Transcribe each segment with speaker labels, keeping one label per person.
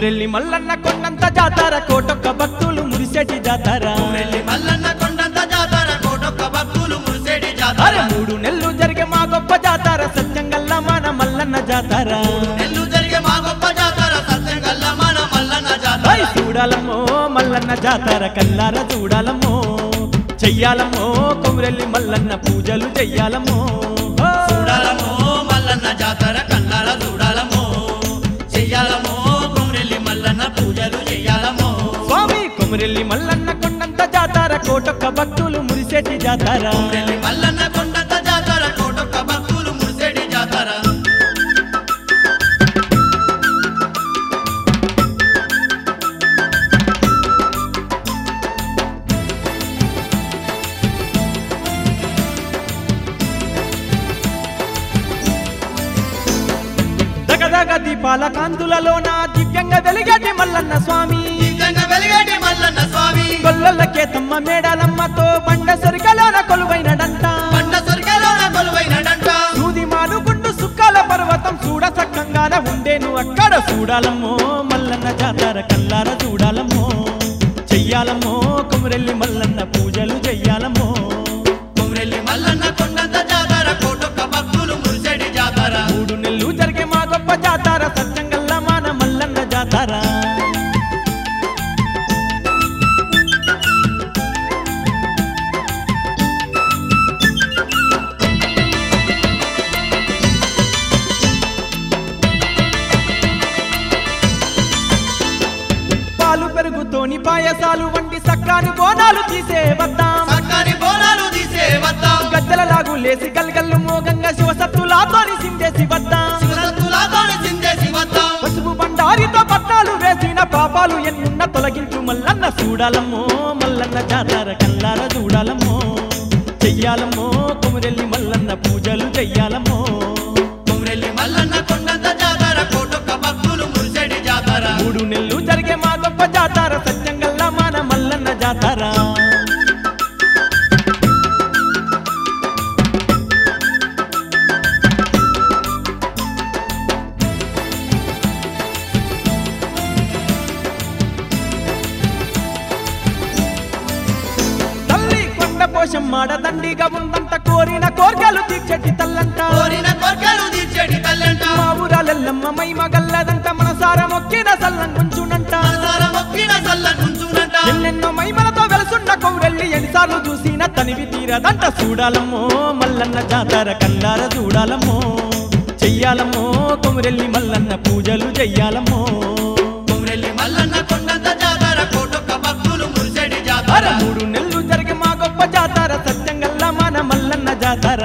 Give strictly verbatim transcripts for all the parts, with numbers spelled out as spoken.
Speaker 1: కొమురెల్లి మల్లన్న కొండంత జాతర కోటొక్క భక్తులు మురిసేటి జాతర
Speaker 2: కొమురెల్లి మల్లన్న కొండంత జాతర కోటొక్క భక్తులు మురిసేటి జాతర
Speaker 1: మూడు నెలలు జరిగే మా గొప్ప జాతర సత్యంగల్ల మన మల్లన్న జాతర
Speaker 2: నెల్లు జరిగే మా గొప్ప జాతర సత్యంగల్ల మన మల్లన్న జాతర
Speaker 1: చూడాలమ్మో మల్లన్న జాతర కల్లార చూడాలమ్మో చెయ్యాలమ్మో కొమురెల్లి మల్లన్న పూజలు చెయ్యాలమ్మో
Speaker 2: చూడాలమ్మో మల్లన్న జాతర కన్నాల చూడాలమ్మో చెయ్యాలమ్మో కొమురెల్లి మల్లన్న పూజలు చెయ్యాలమ్మో
Speaker 1: స్వామి కొమురెల్లి మల్లన్న కొండంత జాతర కోటొక్క భక్తులు మురిసేటి జాతర
Speaker 2: కొమురెల్లి మల్లన్న కొండంత జాతర కోటొక్క భక్తులు మురిసేటి జాతర
Speaker 1: దగదగ దీపాల కాంతులలోన దివ్యంగా వెలిగేటి మల్లన్న స్వామి
Speaker 2: దివ్యంగా వెలిగేటి మల్లన్న స్వామి
Speaker 1: గొల్లలకే తమ్మ మేడాలమ్మతో బండ సరికలోన కొలువైనడంట
Speaker 2: పండ సొరికలోన కొలువైనడంట
Speaker 1: సూది మానుగుండు సుక్కాల పర్వతం చూడ సక్కంగాన ఉండేను అక్కడ చూడాలమ్మో మల్లన్న జాతర కల్లార చూడాలమ్మో చెయ్యాలమ్మో కొమురెల్లి మల్లన్న పూజలు చెయ్యాలమ్మో
Speaker 2: కొమురెల్లి మల్లన్న కొండంత జాతర కోటొక్క భక్తులు మురిసేటి జాతర
Speaker 1: మూడు నెలలు జరిగే మా గొప్ప జాతర సత్యంగల్ల మన మల్లన్న జాతర పాలు పెరుగుతోని పాయసాలు వంటి సక్కాని బోనాలు తీసే వద్దాం
Speaker 2: సర్కారి బోనాలు తీసే వద్దాం
Speaker 1: గద్దెల లాగు లేసి గల్గల్లు మోగంగా శివసత్తులాతోని సిందేసి వద్దాం
Speaker 2: శివసత్తులాతోని సిందేసి వద్దాం
Speaker 1: పసుపు బండారితో పట్టాలు వేసిన పాపాలు ఎన్నున్న తొలగించు మల్లన్న చూడాలమ్మో మల్లన్న జాతర కల్లార చూడాలమ్మో చెయ్యాలమ్మో కొమురెల్లి మల్లన్న పూజలు చెయ్యాలమ్మో
Speaker 2: కొమురెల్లి మల్లన్న కొండంత జాతర కోటొక్క భక్తులు మురిసేటి జాతర
Speaker 1: మూడు నెలలు జరిగే మా గొప్ప జాతర సత్యంగల్ల మన మల్లన్న జాతర తల్లి కొండ పోషం మాడ దండిగా ఉందంట కోరిన కోర్కెలు తీర్చెట్టి తల్లంట
Speaker 2: కోరిన కోర్కెలు తీర్చేటి తల్లంట
Speaker 1: మా ఊరాలెల్లమ్మ మై మగల్లదంట మనసార మొక్కిన సల్లంగుంచునంట
Speaker 2: మనసార మొక్కిన సల్లగుంచునంట
Speaker 1: ఎన్నెన్నో మైమలతో వెలుసున్న కొమురెల్లి ఎన్నిసార్లు చూసిన తనివి తీరదంట చూడాలమ్మో మల్లన్న జాతర కల్లార చూడాలమ్మో చెయ్యాలమ్మో కొమురెల్లి మల్లన్న పూజలు చెయ్యాలమ్మో
Speaker 2: కొమురెల్లి మల్లన్న కొండంత జాతర కోటొక్క భక్తులు మురిసేటి
Speaker 1: అర
Speaker 2: జాతర
Speaker 1: మూడు నెలలు జరిగే మా గొప్ప జాతర సత్యంగల్ల మన మల్లన్న జాతర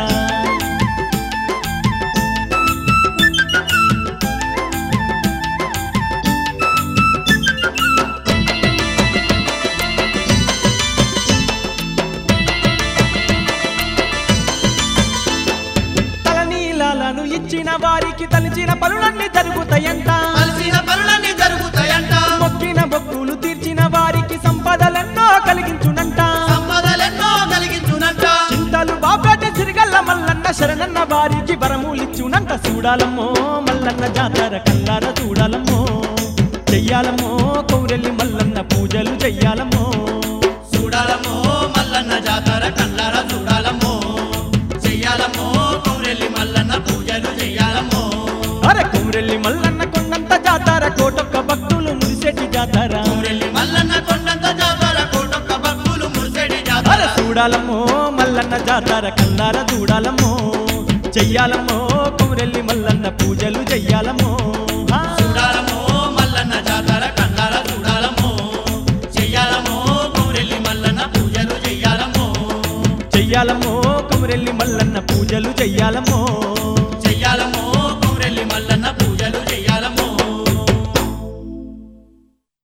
Speaker 1: తలనీలాలను ఇచ్చిన వారికి తలిచిన పనులన్నీ జరుగుతాయంట
Speaker 2: కలిసిన పనులన్నీ జరుగుతాయంట
Speaker 1: మొక్కిన భక్తులు తీర్చిన వారికి సంపదలెన్నో కలిగించునంట
Speaker 2: సంపదలెన్నో కలిగించునంట
Speaker 1: చింతలు బాపేట సిరిగల్ల మల్లన్న శరణన్న వారికి వరములిచ్చునంట చూడాలమ్మో మల్లన్న జాతర కల్లార చూడాలమ్మో చెయ్యాలమ్మో కొమురెల్లి మల్లన్న పూజలు చెయ్యాలమ్మో
Speaker 2: చూడాలమ్మో మల్లన్న జాతర కళ్ళార చూడాలమ్మో చెయ్యాలమ్మో కొమురెల్లి మల్లన్న పూజలు చెయ్యాలమ్మో
Speaker 1: అరే కొమురెల్లి మల్లన్న కొండంత జాతర కోటొక్క భక్తులు మురిసేటి జాతర
Speaker 2: కొమురెల్లి మల్లన్న కొండంత జాతర కోటొక్క భక్తులు మురిసేటి
Speaker 1: అరే
Speaker 2: జాతర
Speaker 1: చూడాలమ్మో మల్లన్న జాతర కల్లార చూడాలమ్మో చెయ్యాలమ్మో కొమురెల్లి మల్లన్న పూజలు చెయ్యాలమ్మో ఆ.
Speaker 2: చూడాలమ్మో మల్లన్న జాతర కళ్ళార చూడాలమ్మో చెయ్యాలమ్మో కొమురెల్లి మల్లన్న పూజలు చెయ్యాలమ్మో
Speaker 1: చెయ్యాలమ్మో కొమురెల్లి మల్లన్న పూజలు చెయ్యాలమ్మో